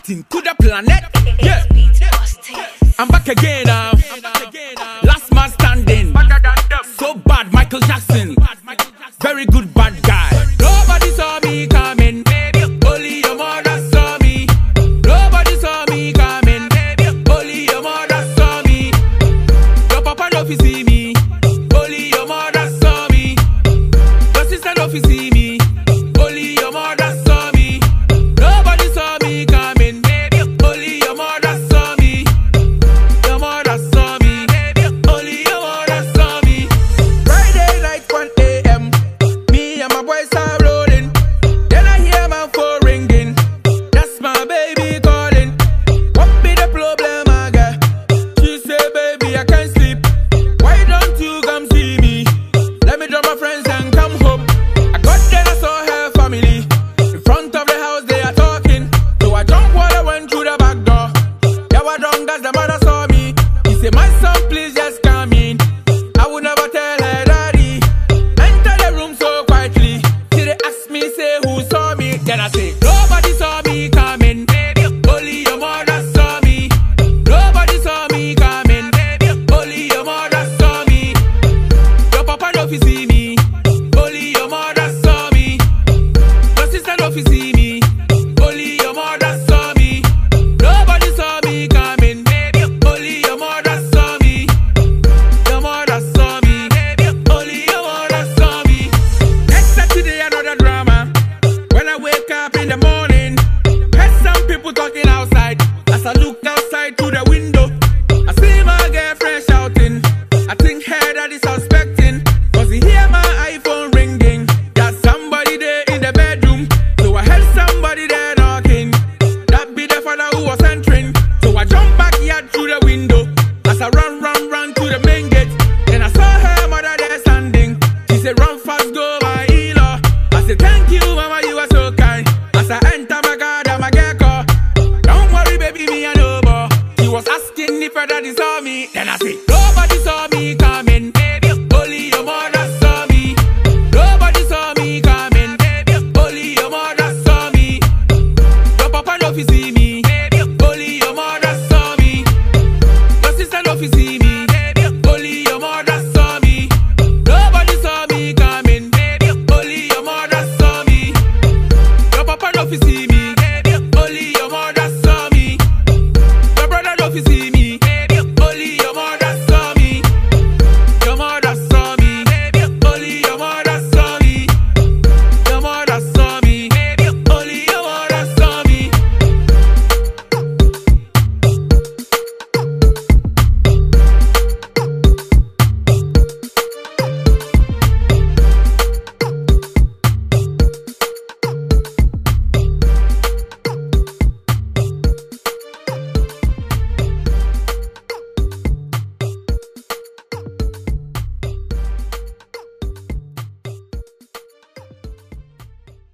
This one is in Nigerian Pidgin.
Martin to the planet. Yeah, I'm back again now. Last man standing. So bad, Michael Jackson. Very good bad guy. Nobody saw me coming. Only your mother saw me. Nobody saw me coming. Only your mother saw me. Your papa don't see me. Only your mother saw me. Your sister don't see me. Only your mother saw me. Nobody saw me coming. Only your mother saw me. Your mother saw me. Only your mother saw me. Friday night 1 a.m. Me and my boys are rolling. Then I hear my phone ringing. That's my baby calling. What be the problem, I got? She say, baby, I can't sleep. Why don't you come see me? Let me drop my friends and come home. I got there, I saw her family. In front of the house, they are talking. So I jumped while I went through the back door. They were drunk as the mother saw me. He said, my son, please just come in. I would never tell her daddy. Enter the room so quietly. She they ask me, say, who saw me? Then I say, nobody saw me coming. Only your mother saw me. Nobody saw me coming. Only your mother saw me. Your papa don't see me. Only your mother saw me. Your sister don't see me. Only your mother saw me. Nobody saw me coming. Only your mother saw me. Your mother saw me. Only your mother saw me. Next Saturday another drama. When I wake up in the morning, heard some people talking outside. As I look outside through the window, I see my girlfriend shouting. I think her that is suspecting. Cause he hear my iPhone ringing. There's somebody there in the bedroom. So I heard somebody there knocking. That be the father who was entering. So I jump back yard through the window. As I run to the main gate. Then I saw her mother there standing. She said, run fast, go my healer. I said, thank you, mama, you are so kind. As I enter my garden, my girl call. Don't worry, baby, me I know more. She was asking if her daddy's